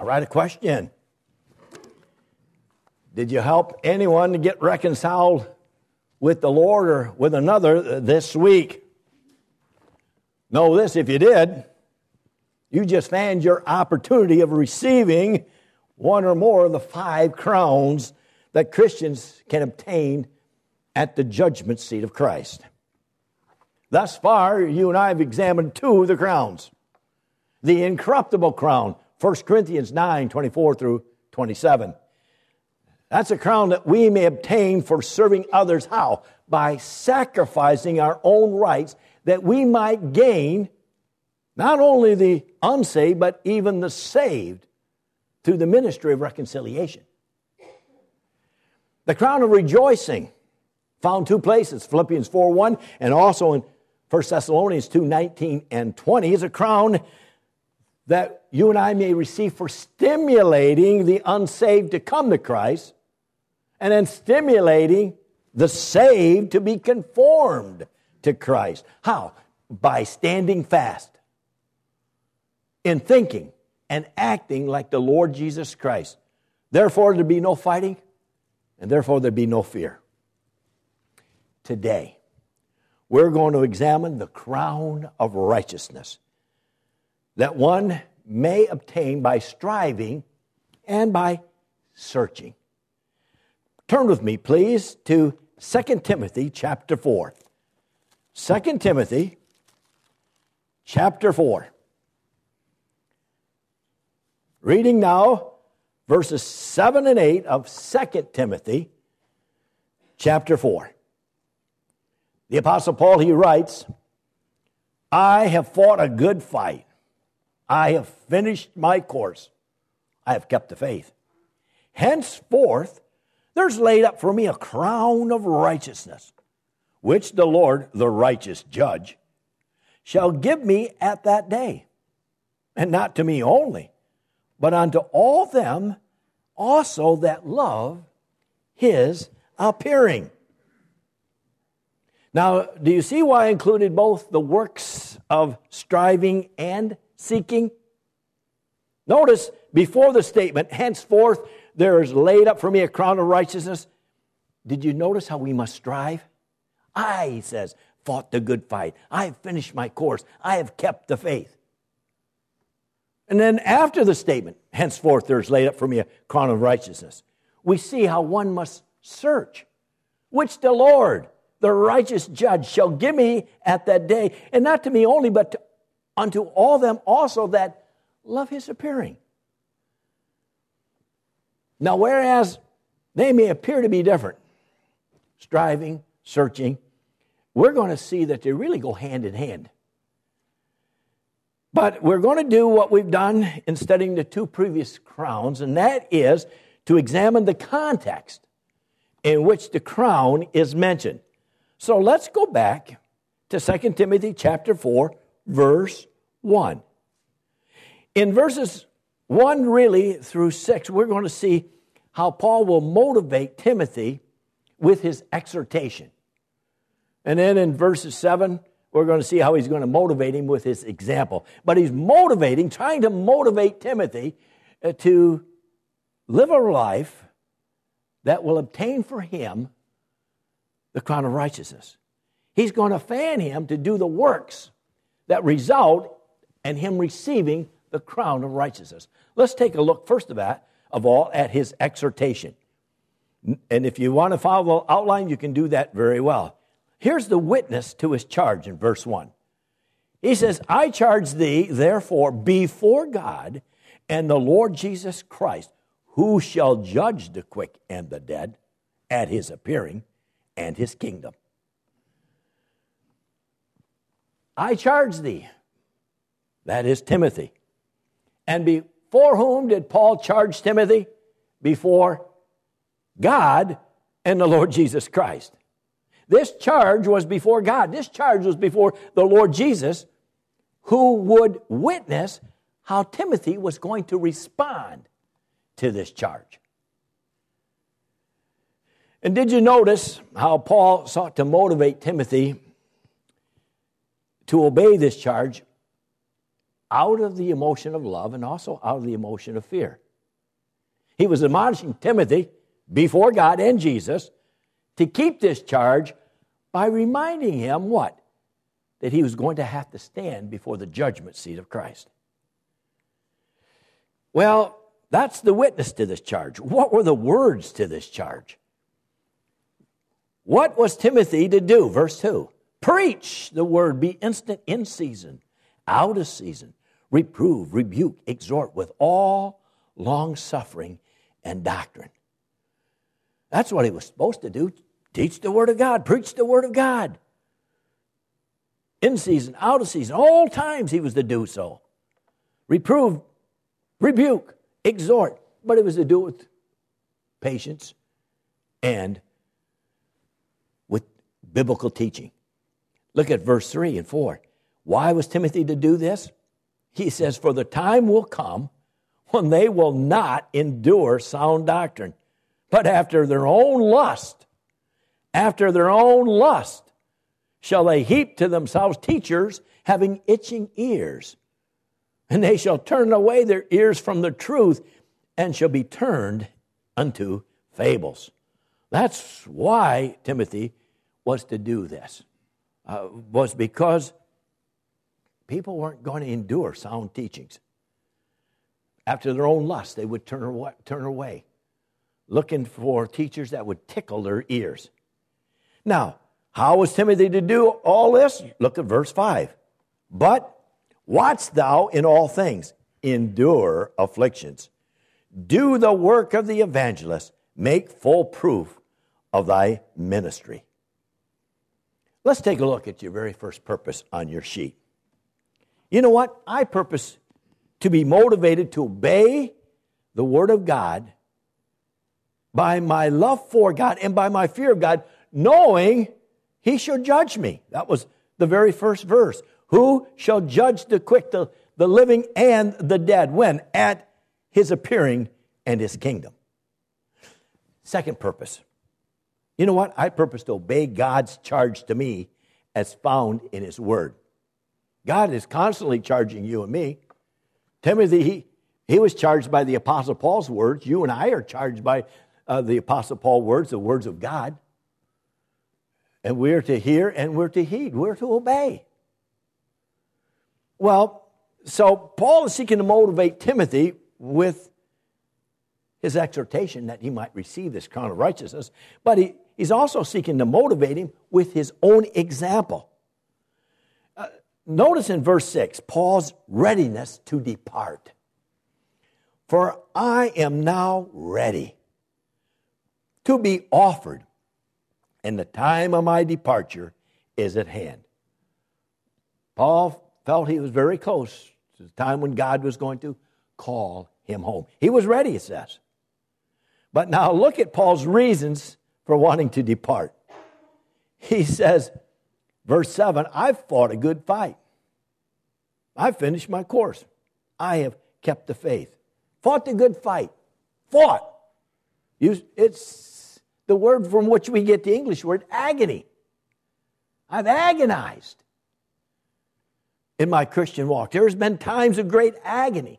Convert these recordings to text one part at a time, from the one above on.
All right, a question. Did you help anyone to get reconciled with the Lord or with another this week? Know this, if you did, you just found your opportunity of receiving one or more of the 5 crowns that Christians can obtain at the judgment seat of Christ. Thus far, you and I have examined 2 of the crowns. The incorruptible crown, 1 Corinthians 9, 24 through 27. That's a crown that we may obtain for serving others. How? By sacrificing our own rights that we might gain not only the unsaved, but even the saved through the ministry of reconciliation. The crown of rejoicing, found 2 places, Philippians 4:1 and also in 1 Thessalonians 2:19 and 20, is a crown that you and I may receive for stimulating the unsaved to come to Christ and then stimulating the saved to be conformed to Christ. How? By standing fast in thinking and acting like the Lord Jesus Christ. Therefore, there be no fighting, and therefore there be no fear. Today, we're going to examine the crown of righteousness that one may obtain by striving and by searching. Turn with me, please, to 2 Timothy chapter 4. 2 Timothy chapter 4. Reading now verses 7 and 8 of 2 Timothy chapter 4. The Apostle Paul, he writes, I have fought a good fight. I have finished my course. I have kept the faith. Henceforth, there's laid up for me a crown of righteousness, which the Lord, the righteous judge, shall give me at that day. And not to me only, but unto all them also that love his appearing. Now, do you see why I included both the works of striving and seeking? Notice, before the statement, henceforth there is laid up for me a crown of righteousness. Did you notice how we must strive? I, he says, fought the good fight. I have finished my course. I have kept the faith. And then after the statement, henceforth there is laid up for me a crown of righteousness, we see how one must search, which the Lord, the righteous judge, shall give me at that day, and not to me only, but unto all them also that love his appearing. Now, whereas they may appear to be different, striving, searching, we're going to see that they really go hand in hand. But we're going to do what we've done in studying the 2 previous crowns, and that is to examine the context in which the crown is mentioned. So let's go back to 2 Timothy chapter 4, verse 1. In verses 1 really through 6, we're going to see how Paul will motivate Timothy with his exhortation. And then in verses 7, we're going to see how he's going to motivate him with his example. But he's trying to motivate Timothy to live a life that will obtain for him the crown of righteousness. He's going to fan him to do the works that result in him receiving the crown of righteousness. Let's take a look, first of all, at his exhortation. And if you want to follow the outline, you can do that very well. Here's the witness to his charge in verse 1. He says, I charge thee, therefore, before God and the Lord Jesus Christ, who shall judge the quick and the dead at his appearing and his kingdom. I charge thee, that is Timothy. And before whom did Paul charge Timothy? Before God and the Lord Jesus Christ. This charge was before God. This charge was before the Lord Jesus, who would witness how Timothy was going to respond to this charge. And did you notice how Paul sought to motivate Timothy to obey this charge out of the emotion of love and also out of the emotion of fear. He was admonishing Timothy before God and Jesus to keep this charge by reminding him what? That he was going to have to stand before the judgment seat of Christ. Well, that's the witness to this charge. What were the words to this charge? What was Timothy to do? Verse 2. Preach the word, be instant in season, out of season. Reprove, rebuke, exhort with all long-suffering and doctrine. That's what he was supposed to do. Teach the word of God. Preach the word of God. In season, out of season. All times he was to do so. Reprove, rebuke, exhort. But it was to do with patience and with biblical teaching. Look at verse 3 and 4. Why was Timothy to do this? He says, for the time will come when they will not endure sound doctrine, but after their own lust, shall they heap to themselves teachers having itching ears. And they shall turn away their ears from the truth and shall be turned unto fables. That's why Timothy was to do this. Was because people weren't going to endure sound teachings. After their own lust, they would turn away, looking for teachers that would tickle their ears. Now, how was Timothy to do all this? Look at verse 5. But watch thou in all things, endure afflictions. Do the work of the evangelist, make full proof of thy ministry. Let's take a look at your very first purpose on your sheet. You know what? I purpose to be motivated to obey the Word of God by my love for God and by my fear of God, knowing He shall judge me. That was the very first verse. Who shall judge the quick, the living, and the dead? When? At His appearing and His kingdom. Second purpose. You know what? I purpose to obey God's charge to me as found in His Word. God is constantly charging you and me. Timothy, he was charged by the Apostle Paul's words. You and I are charged by the Apostle Paul's words, the words of God. And we're to hear and we're to heed. We're to obey. Well, so Paul is seeking to motivate Timothy with his exhortation that he might receive this crown of righteousness, but he's also seeking to motivate him with his own example. Notice in verse 6, Paul's readiness to depart. For I am now ready to be offered, and the time of my departure is at hand. Paul felt he was very close to the time when God was going to call him home. He was ready, it says. But now look at Paul's reasons for wanting to depart. He says, verse 7, I've fought a good fight. I've finished my course. I have kept the faith. Fought the good fight. Fought. It's the word from which we get the English word agony. I've agonized in my Christian walk. There's been times of great agony.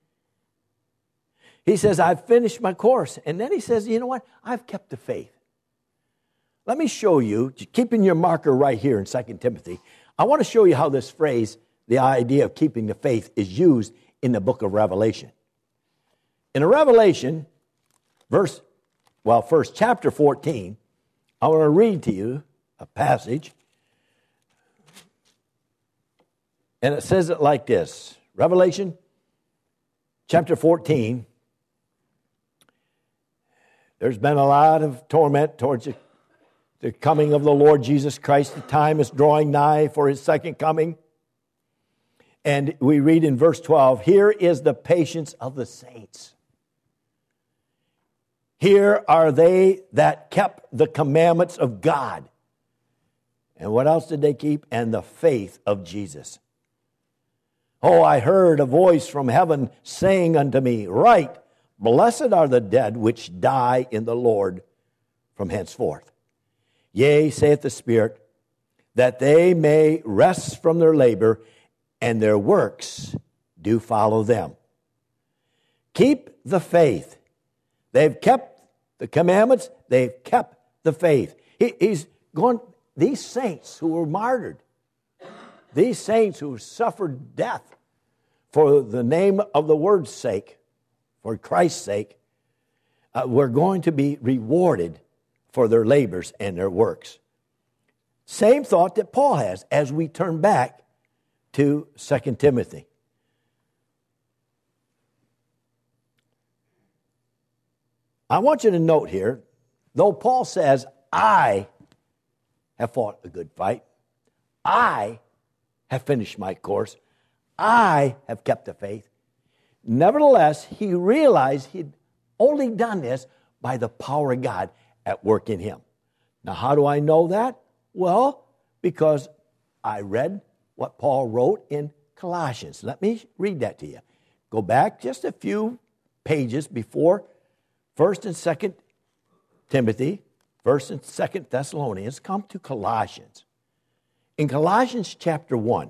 He says, I've finished my course. And then he says, you know what? I've kept the faith. Let me show you, keeping your marker right here in 2 Timothy, I want to show you how this phrase, the idea of keeping the faith, is used in the book of Revelation. In Revelation, first chapter 14, I want to read to you a passage. And it says it like this. Revelation chapter 14. There's been a lot of torment towards the coming of the Lord Jesus Christ. The time is drawing nigh for His second coming. And we read in verse 12, here is the patience of the saints. Here are they that kept the commandments of God. And what else did they keep? And the faith of Jesus. Oh, I heard a voice from heaven saying unto me, write, blessed are the dead which die in the Lord from henceforth. Yea, saith the Spirit, that they may rest from their labor, and their works do follow them. Keep the faith. They've kept the commandments. They've kept the faith. He's going, these saints who were martyred, these saints who suffered death for the name of the word's sake, for Christ's sake, were going to be rewarded for their labors and their works. Same thought that Paul has as we turn back to 2 Timothy. I want you to note here, though Paul says, I have fought a good fight, I have finished my course, I have kept the faith. Nevertheless, he realized he'd only done this by the power of God at work in him. Now, how do I know that? Well, because I read what Paul wrote in Colossians. Let me read that to you. Go back just a few pages before 1st and 2nd Timothy, 1st and 2nd Thessalonians. Come to Colossians. In Colossians chapter 1,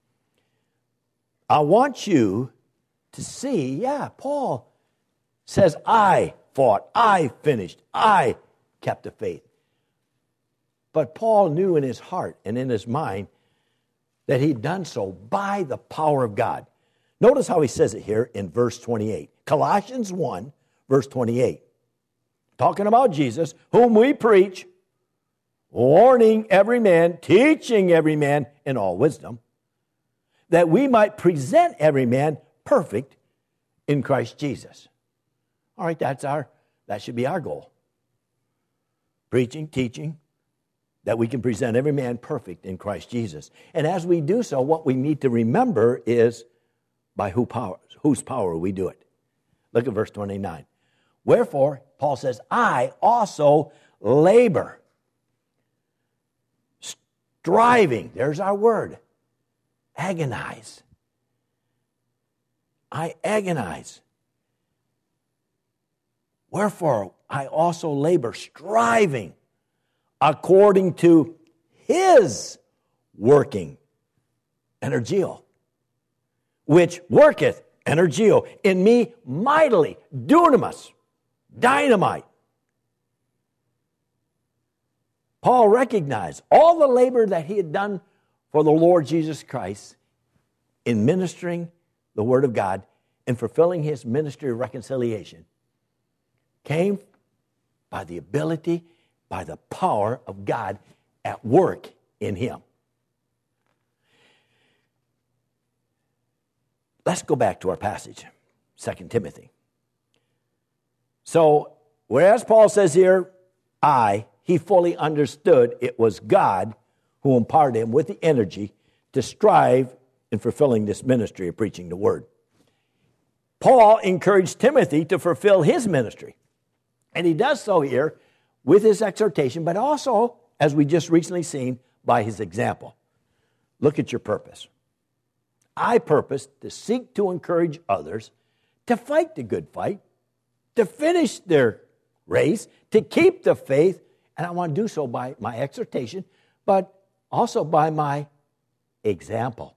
I want you to see, Paul says, I fought, I finished, I kept the faith. But Paul knew in his heart and in his mind that he'd done so by the power of God. Notice how he says it here in verse 28. Colossians 1, verse 28. Talking about Jesus, whom we preach, warning every man, teaching every man in all wisdom, that we might present every man perfect in Christ Jesus. All right, that should be our goal. Preaching, teaching, that we can present every man perfect in Christ Jesus. And as we do so, what we need to remember is by whose power we do it. Look at verse 29. Wherefore, Paul says, I also labor, striving, there's our word, agonize. I agonize. Wherefore, I also labor, striving, according to his working, energio, which worketh, energio, in me mightily, dunamis, dynamite. Paul recognized all the labor that he had done for the Lord Jesus Christ in ministering the Word of God and fulfilling his ministry of reconciliation came by the ability, by the power of God at work in him. Let's go back to our passage, 2 Timothy. So, whereas Paul says here, he fully understood it was God who imparted him with the energy to strive in fulfilling this ministry of preaching the Word. Paul encouraged Timothy to fulfill his ministry. And he does so here with his exhortation, but also, as we just recently seen, by his example. Look at your purpose. I purpose to seek to encourage others to fight the good fight, to finish their race, to keep the faith, and I want to do so by my exhortation, but also by my example.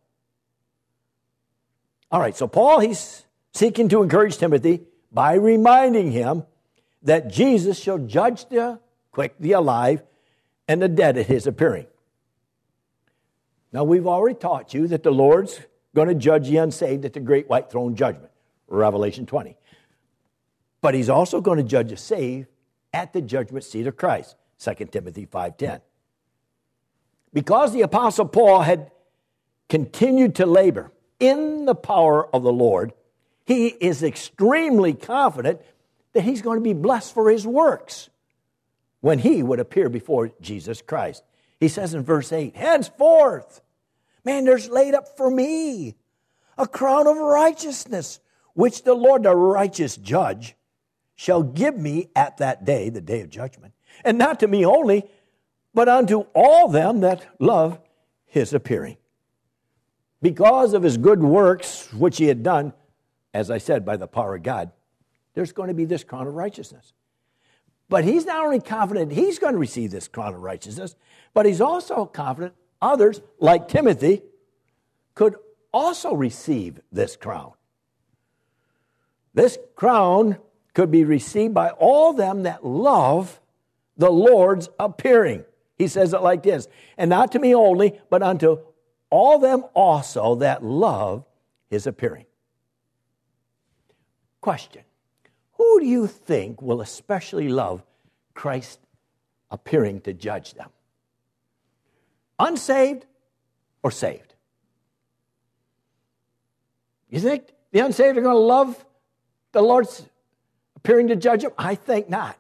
All right, so Paul, he's seeking to encourage Timothy by reminding him that Jesus shall judge the quick, the alive, and the dead at his appearing. Now, we've already taught you that the Lord's going to judge the unsaved at the great white throne judgment, Revelation 20. But he's also going to judge the saved at the judgment seat of Christ, 2 Timothy 5:10. Because the Apostle Paul had continued to labor in the power of the Lord, he is extremely confident that he's going to be blessed for his works when he would appear before Jesus Christ. He says in verse 8, henceforth, man, there's laid up for me a crown of righteousness, which the Lord, the righteous judge, shall give me at that day, the day of judgment. And not to me only, but unto all them that love his appearing. Because of his good works, which he had done, as I said, by the power of God, there's going to be this crown of righteousness. But he's not only confident he's going to receive this crown of righteousness, but he's also confident others, like Timothy, could also receive this crown. This crown could be received by all them that love the Lord's appearing. He says it like this, and not to me only, but unto all them also that love his appearing. Question: who do you think will especially love Christ appearing to judge them? Unsaved or saved? You think the unsaved are going to love the Lord's appearing to judge them? I think not.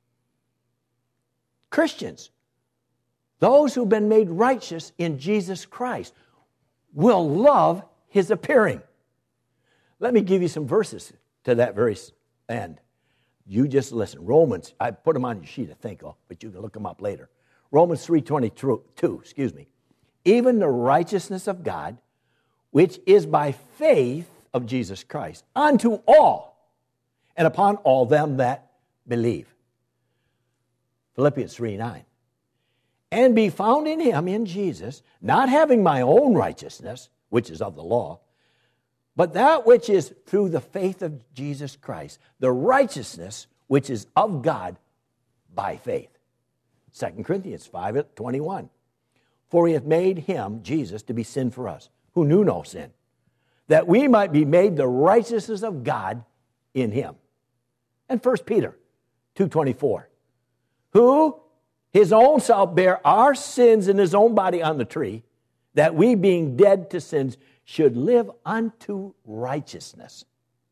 Christians, those who've been made righteous in Jesus Christ, will love his appearing. Let me give you some verses to that very end. You just listen. Romans, I put them on your sheet, I think, but you can look them up later. Romans 3:22, even the righteousness of God, which is by faith of Jesus Christ, unto all, and upon all them that believe. Philippians 3:9. And be found in him, in Jesus, not having my own righteousness, which is of the law, but that which is through the faith of Jesus Christ, the righteousness which is of God by faith. 2 Corinthians 5:21. For he hath made him, Jesus, to be sin for us, who knew no sin, that we might be made the righteousness of God in him. And 1 Peter 2:24. Who his own self bare our sins in his own body on the tree, that we being dead to sins should live unto righteousness.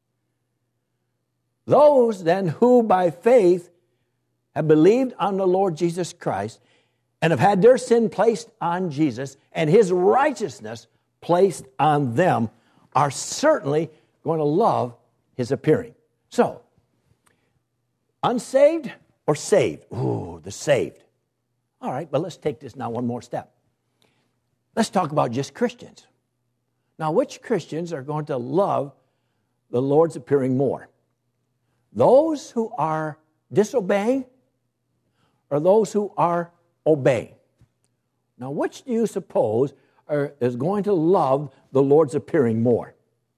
Those then who by faith have believed on the Lord Jesus Christ and have had their sin placed on Jesus and his righteousness placed on them are certainly going to love his appearing. So, unsaved or saved? Ooh, the saved. All right, but let's take this now one more step. Let's talk about just Christians. Now, which Christians are going to love the Lord's appearing more? Those who are disobeying or those who are obeying? Now, which do you suppose is going to love the Lord's appearing more?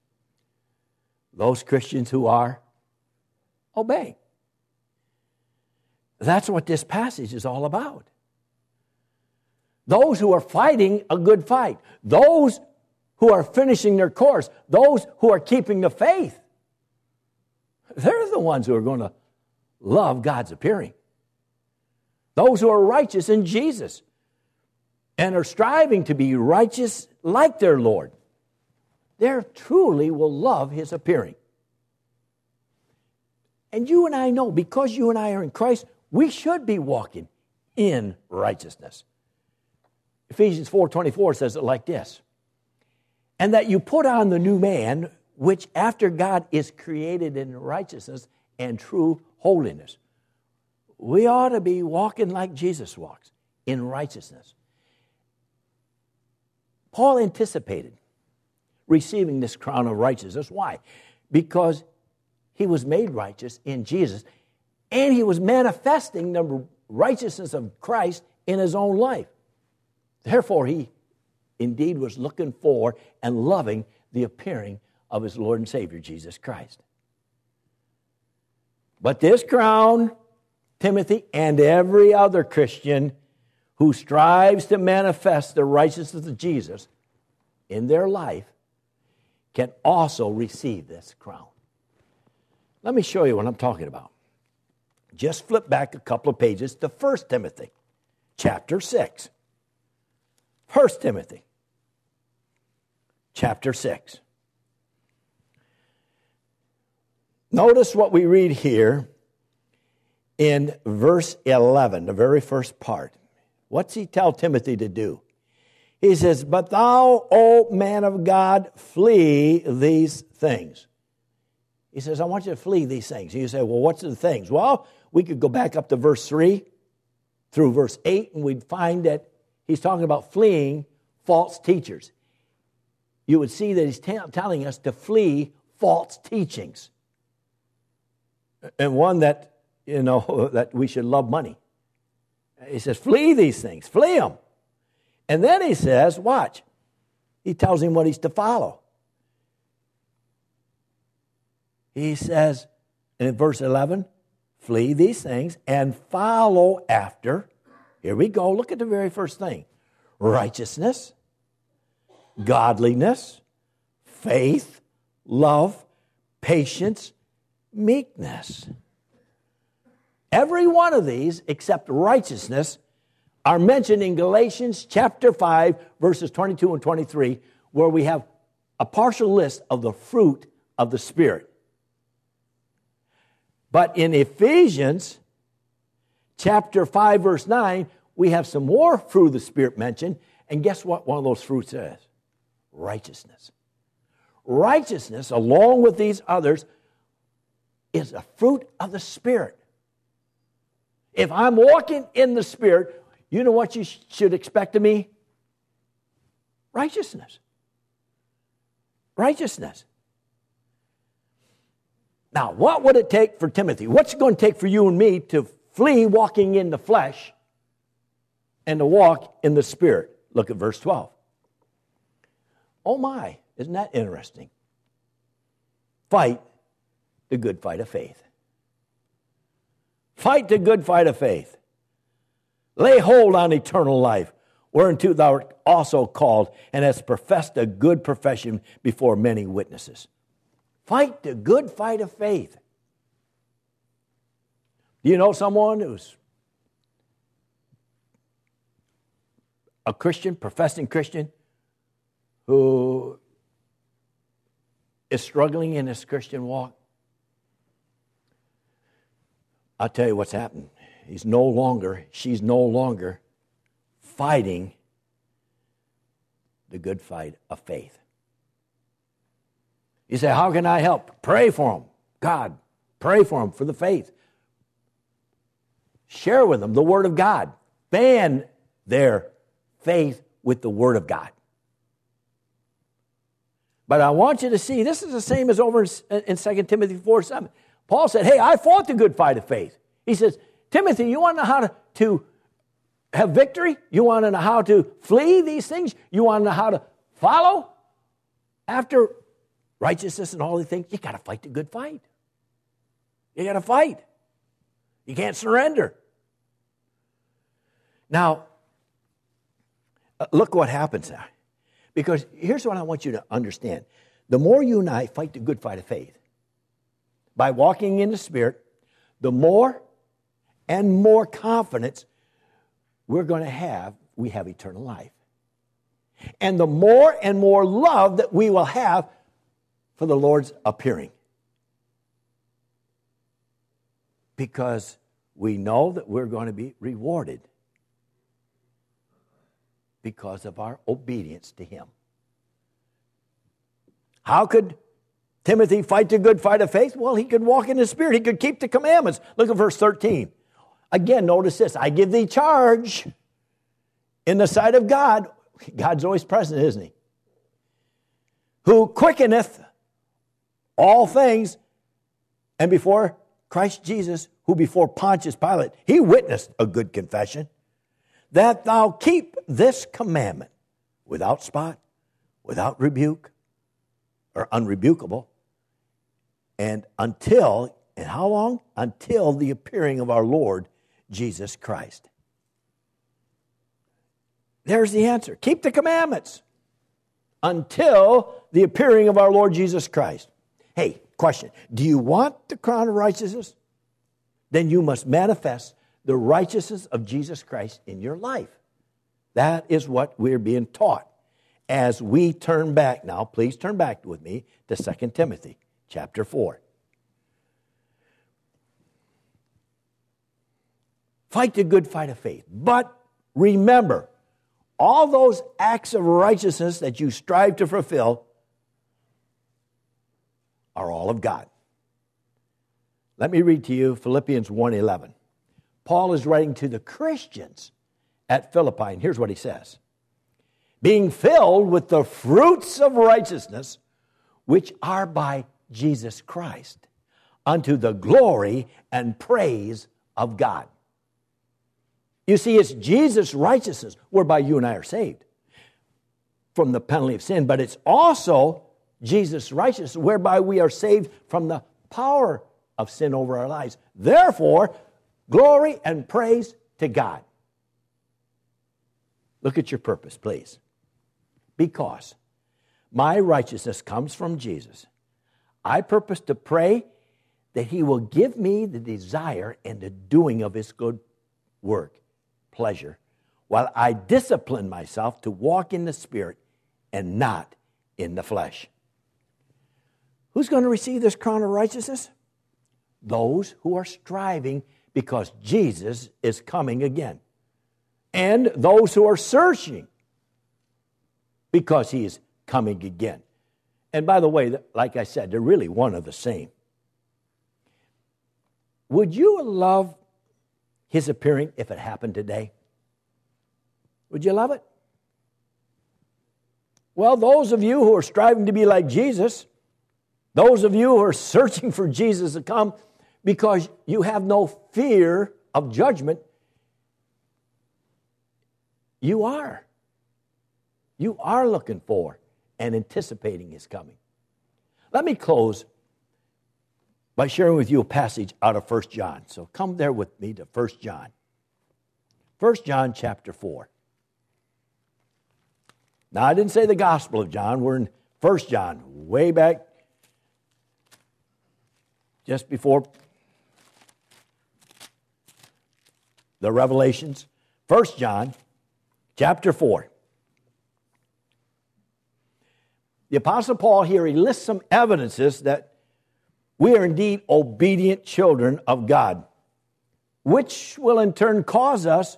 Those Christians who are obeying. That's what this passage is all about. Those who are fighting a good fight. Those who are finishing their course. Those who are keeping the faith. They're the ones who are going to love God's appearing. Those who are righteous in Jesus and are striving to be righteous like their Lord. They truly will love his appearing. And you and I know, because you and I are in Christ, we should be walking in righteousness. Ephesians 4:24 says it like this. And that you put on the new man, which after God is created in righteousness and true holiness. We ought to be walking like Jesus walks, in righteousness. Paul anticipated receiving this crown of righteousness. Why? Because he was made righteous in Jesus, and he was manifesting the righteousness of Christ in his own life. Therefore, he indeed was looking for and loving the appearing of his Lord and Savior, Jesus Christ. But this crown, Timothy, and every other Christian who strives to manifest the righteousness of Jesus in their life can also receive this crown. Let me show you what I'm talking about. Just flip back a couple of pages to 1 Timothy, chapter 6. 1 Timothy, chapter 6. Notice what we read here in verse 11, the very first part. What's he tell Timothy to do? He says, but thou, O man of God, flee these things. He says, I want you to flee these things. You say, well, what's the things? Well, we could go back up to verse 3 through verse 8, and we'd find that he's talking about fleeing false teachers. You would see that he's telling us to flee false teachings. And one that, that we should love money. He says, flee these things. Flee them. And then he says, watch, he tells him what he's to follow. He says in verse 11, flee these things and follow after. Here we go. Look at the very first thing. Righteousness, godliness, faith, love, patience, meekness. Every one of these, except righteousness, are mentioned in Galatians chapter 5, verses 22 and 23, where we have a partial list of the fruit of the Spirit. But in Ephesians chapter 5, verse 9, we have some more fruit of the Spirit mentioned. And guess what one of those fruits is? Righteousness. Righteousness, along with these others, is a fruit of the Spirit. If I'm walking in the Spirit, you know what you should expect of me? Righteousness. Righteousness. Now, what would it take for Timothy? What's it going to take for you and me to flee walking in the flesh and to walk in the Spirit? Look at verse 12. Oh my, isn't that interesting? Fight the good fight of faith. Fight the good fight of faith. Lay hold on eternal life, whereunto thou art also called, and hast professed a good profession before many witnesses. Fight the good fight of faith. Do you know someone who's a Christian, professing Christian, who is struggling in his Christian walk? I'll tell you what's happened. She's no longer fighting the good fight of faith. You say, how can I help? Pray for them. God, pray for them for the faith. Share with them the Word of God. Fan their faith with the Word of God. But I want you to see, this is the same as over in 2 Timothy 4:7. Paul said, hey, I fought the good fight of faith. He says, Timothy, you want to know how to have victory? You want to know how to flee these things? You want to know how to follow after righteousness and all these things? You got to fight the good fight. You got to fight. You can't surrender. Now, look what happens now. Because here's what I want you to understand. The more you and I fight the good fight of faith, by walking in the Spirit, the more and more confidence we have eternal life. And the more and more love that we will have for the Lord's appearing. Because we know that we're going to be rewarded because of our obedience to Him. How could Timothy fight the good fight of faith? Well, he could walk in the Spirit. He could keep the commandments. Look at verse 13. Again, notice this. I give thee charge in the sight of God. God's always present, isn't He? Who quickeneth all things, and before Christ Jesus, who before Pontius Pilate, he witnessed a good confession, that thou keep this commandment without spot, without rebuke, or unrebukable, and how long? Until the appearing of our Lord Jesus Christ. There's the answer. Keep the commandments until the appearing of our Lord Jesus Christ. Hey, question. Do you want the crown of righteousness? Then you must manifest the righteousness of Jesus Christ in your life. That is what we're being taught. As we turn back now, please turn back with me to 2 Timothy chapter 4. Fight the good fight of faith. But remember, all those acts of righteousness that you strive to fulfill are all of God. Let me read to you Philippians 1:11. Paul is writing to the Christians at Philippi, and here's what he says. Being filled with the fruits of righteousness, which are by Jesus Christ, unto the glory and praise of God. You see, it's Jesus' righteousness whereby you and I are saved. from the penalty of sin, but it's also Jesus' righteousness, whereby we are saved from the power of sin over our lives. Therefore, glory and praise to God. Look at your purpose, please. Because my righteousness comes from Jesus, I purpose to pray that He will give me the desire and the doing of His good work, pleasure, while I discipline myself to walk in the Spirit and not in the flesh. Who's going to receive this crown of righteousness? Those who are striving because Jesus is coming again. And those who are searching because He is coming again. And by the way, like I said, they're really one of the same. Would you love His appearing if it happened today? Would you love it? Well, those of you who are striving to be like Jesus, those of you who are searching for Jesus to come because you have no fear of judgment, you are. You are looking for and anticipating His coming. Let me close by sharing with you a passage out of 1 John. So come there with me to 1 John. 1 John chapter 4. Now, I didn't say the Gospel of John. We're in 1 John, way back just before the Revelations. 1 John chapter 4. The Apostle Paul here, he lists some evidences that we are indeed obedient children of God, which will in turn cause us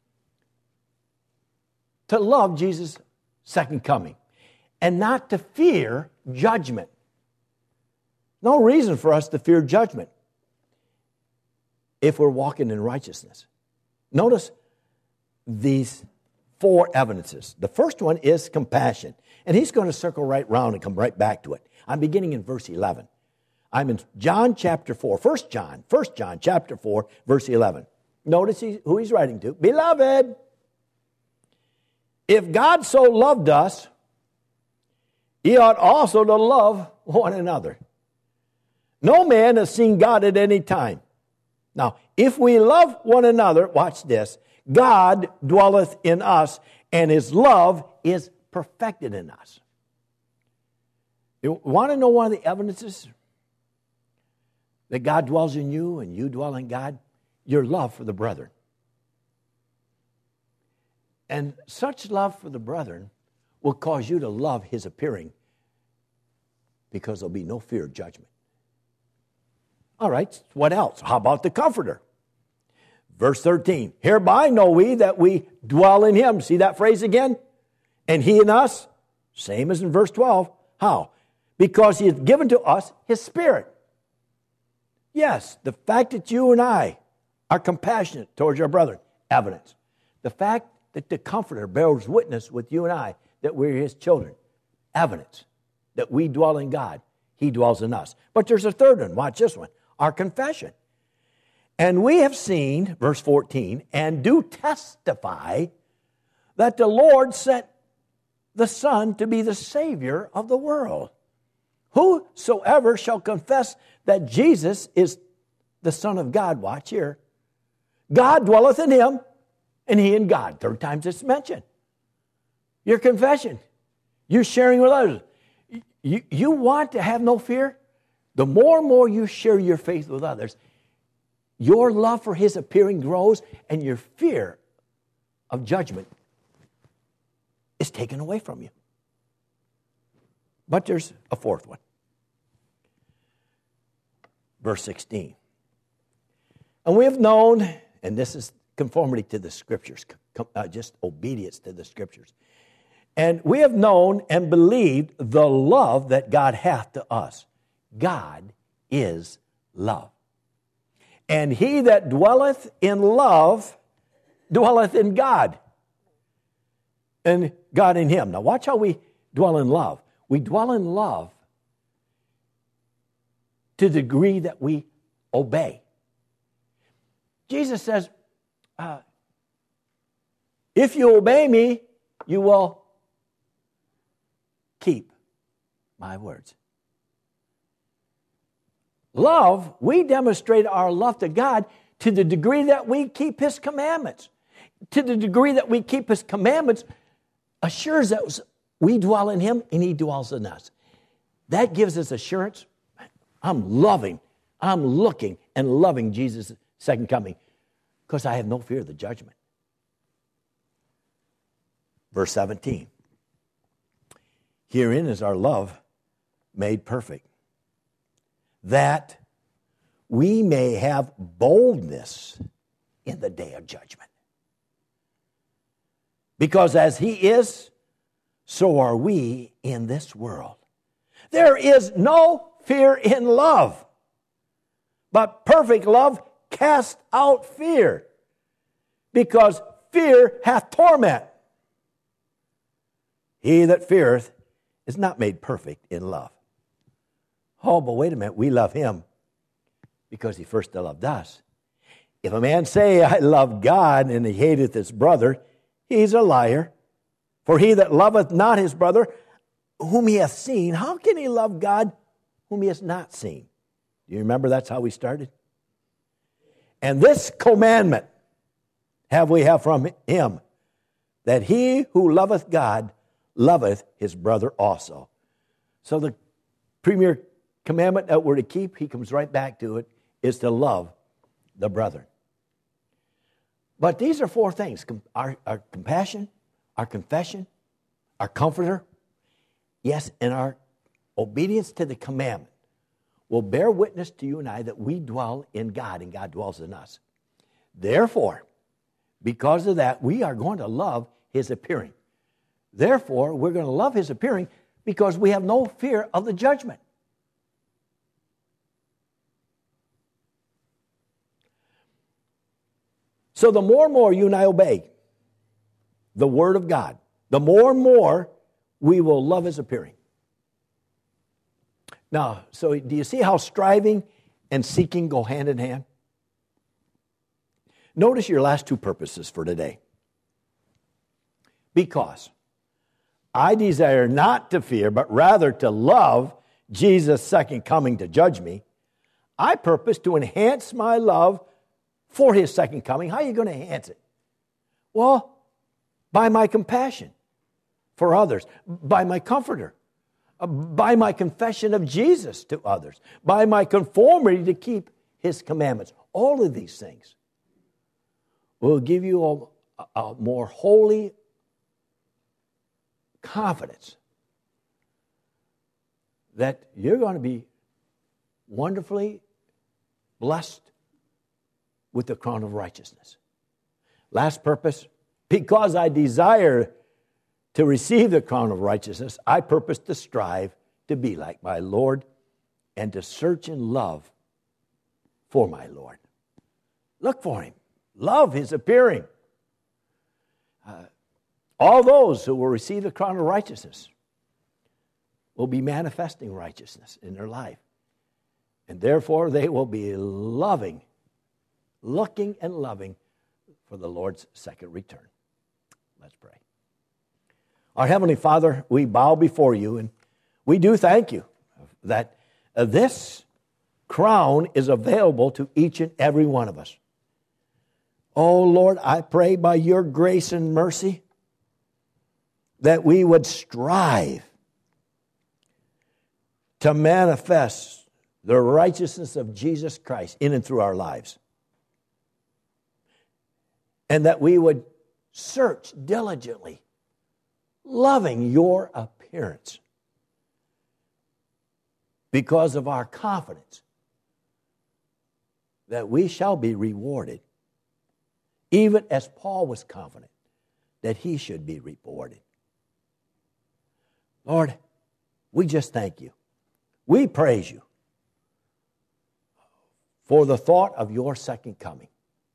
to love Jesus' second coming and not to fear judgment. No reason for us to fear judgment if we're walking in righteousness. Notice these four evidences. The first one is compassion. And he's going to circle right round and come right back to it. I'm beginning in verse 11. I'm in John chapter 4. 1 John chapter 4, verse 11. Notice who he's writing to. Beloved, if God so loved us, He ought also to love one another. No man has seen God at any time. Now, if we love one another, watch this, God dwelleth in us, and His love is perfected in us. You want to know one of the evidences that God dwells in you and you dwell in God? Your love for the brethren. And such love for the brethren will cause you to love His appearing because there'll be no fear of judgment. All right, what else? How about the Comforter? Verse 13, hereby know we that we dwell in Him. See that phrase again? And He in us, same as in verse 12. How? Because He has given to us His Spirit. Yes, the fact that you and I are compassionate towards our brethren, evidence. The fact that the Comforter bears witness with you and I that we're His children, evidence that we dwell in God. He dwells in us. But there's a third one. Watch this one. Our confession. And we have seen, verse 14, and do testify that the Lord sent the Son to be the Savior of the world. Whosoever shall confess that Jesus is the Son of God, watch here, God dwelleth in him, and he in God. Third time it's mentioned. Your confession. You're sharing with others. You want to have no fear? The more and more you share your faith with others, your love for His appearing grows, and your fear of judgment is taken away from you. But there's a fourth one. Verse 16. And we have known, and this is conformity to the Scriptures, just obedience to the Scriptures. And we have known and believed the love that God hath to us. God is love. And he that dwelleth in love dwelleth in God, and God in him. Now watch how we dwell in love. We dwell in love to the degree that we obey. Jesus says, if you obey me, you will keep my words. Love, we demonstrate our love to God to the degree that we keep His commandments. To the degree that we keep His commandments assures us we dwell in Him and He dwells in us. That gives us assurance. I'm looking and loving Jesus' second coming because I have no fear of the judgment. Verse 17. Herein is our love made perfect, that we may have boldness in the day of judgment. Because as He is, so are we in this world. There is no fear in love, but perfect love casts out fear, because fear hath torment. He that feareth is not made perfect in love. Oh, but wait a minute, we love Him because He first loved us. If a man say, I love God, and he hateth his brother, he's a liar. For he that loveth not his brother, whom he hath seen, how can he love God whom he has not seen? Do you remember that's how we started? And this commandment have we from Him, that he who loveth God loveth his brother also. So the premier commandment that we're to keep, he comes right back to it, is to love the brethren. But these are four things: our compassion, our confession, our comforter, yes, and our obedience to the commandment will bear witness to you and I that we dwell in God and God dwells in us. Therefore, because of that, we are going to love His appearing. Therefore, we're going to love His appearing because we have no fear of the judgment. So the more and more you and I obey the Word of God, the more and more we will love His appearing. Now, so do you see how striving and seeking go hand in hand? Notice your last two purposes for today. Because I desire not to fear, but rather to love Jesus' second coming to judge me, I purpose to enhance my love for His second coming. How are you going to enhance it? Well, by my compassion for others, by my comforter, by my confession of Jesus to others, by my conformity to keep His commandments. All of these things will give you a more holy confidence that you're going to be wonderfully blessed with the crown of righteousness. Last purpose, because I desire to receive the crown of righteousness, I purpose to strive to be like my Lord and to search in love for my Lord. Look for Him. Love His appearing. All those who will receive the crown of righteousness will be manifesting righteousness in their life. And therefore they will be looking and loving for the Lord's second return. Let's pray. Our Heavenly Father, we bow before You, and we do thank You that this crown is available to each and every one of us. Oh Lord, I pray by Your grace and mercy that we would strive to manifest the righteousness of Jesus Christ in and through our lives. And that we would search diligently, loving Your appearance, because of our confidence that we shall be rewarded, even as Paul was confident that he should be rewarded. Lord, we just thank You. We praise You for the thought of Your second coming.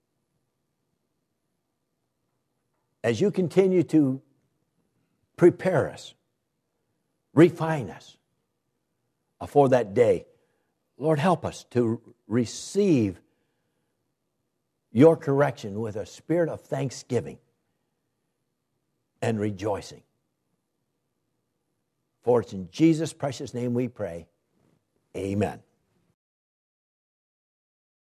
As You continue to prepare us, refine us for that day, Lord, help us to receive Your correction with a spirit of thanksgiving and rejoicing. For it's in Jesus' precious name we pray. Amen.